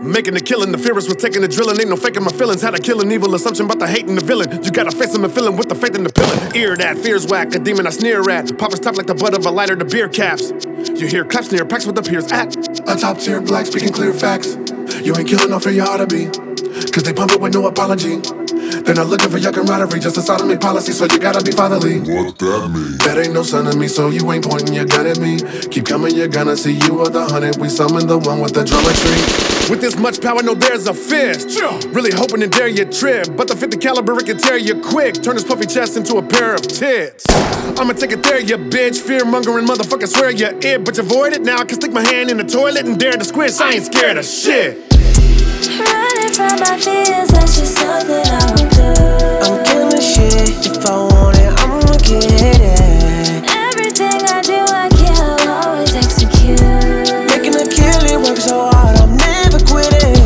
Making the killing, the fearless was taking the drilling. Ain't no faking my feelings. Had a killing evil assumption about the hate and the villain. You gotta face him and feeling with the faith and the pillin'. Ear that fears whack, a demon I sneer at. Pop his top like the butt of a lighter to beer caps. You hear claps near packs with the peers at. A top tier black speaking clear facts. You ain't killing off where you ought to be. Cause they pump it with no apology. They're not looking for your camaraderie, just a sodomy policy, so you gotta be fatherly. What that mean? That ain't no son of me, so you ain't pointing your gun at me. Keep coming, you're gonna see you are the 100. We summon the one with the geometry. With this much power, no there's a fist. Really hoping to dare you trip, but the 50 caliber it can tear you quick. Turn his puffy chest into a pair of tits. I'ma take it there, you bitch. Fear-mongering motherfucker, swear you're it, but you avoid it now. I can stick my hand in the toilet and dare to squish. I ain't scared of shit. Running from my fears, that's just something I would do. I'm killing shit, if I want it, I'ma get it. Everything I do, I kill, always execute. Making a kill it, work so hard, I'm never quitting.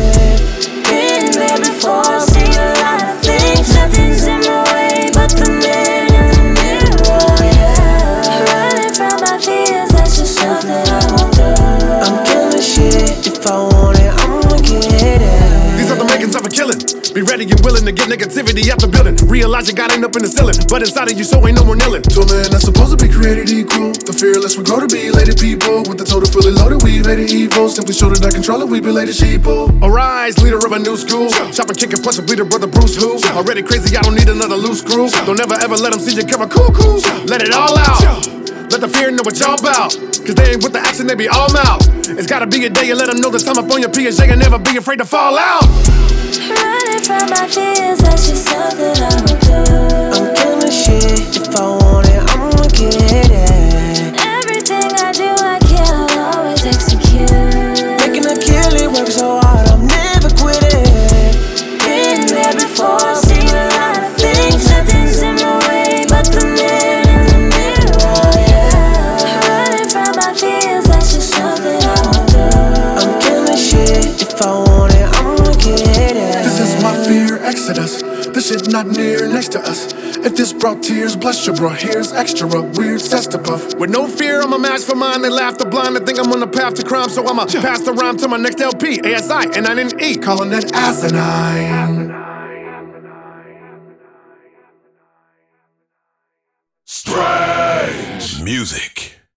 Been there before, seen a lot of things. Nothing's in my way but the man in the mirror, yeah. Running from my fears, that's just something I would do. I'm killing shit, if I want it, I'ma get it. These are the makings of a killing. Be ready and willing to get negativity out the building. Realize you got ain't up in the ceiling, but inside of you so ain't no more kneeling. To a man that's supposed to be created equal, the fearless we grow to be elated people. With the total fully loaded, we evaded evil. Simply show that I control it, we belated sheeple. Arise, leader of a new school. Chop and kick and punch a bleeder, brother Bruce who? Already crazy, I don't need another loose screw. Don't ever ever let them see you cover cuckoos. Let it all out. Let the fear know what y'all about. Cause they ain't with the action, they be all out. It's gotta be a day and let them know the time up on your Piaget and never be afraid to fall out. Running from my fears, that's just something I would do. I'm killing shit, if I want it, I'ma get it. Everything I do, I kill, always execute. Making a kill it, work so hard, I'm never quitting. Been there before, seen a lot of things. Nothing's in my way but the man in the mirror, yeah. Running from my fears, that's just something I would do. I'm killing shit, if I want it, I'ma get it. This is my fear, Exodus. This shit not near next to us. If this brought tears, bless you, bro. Here's extra weird cess to puff. With no fear, I'm a match for mine. They laugh the blind, they think I'm on the path to crime. So I'ma pass the rhyme to my next LP. ASI, and I didn't eat. Calling it asinine. Strange music.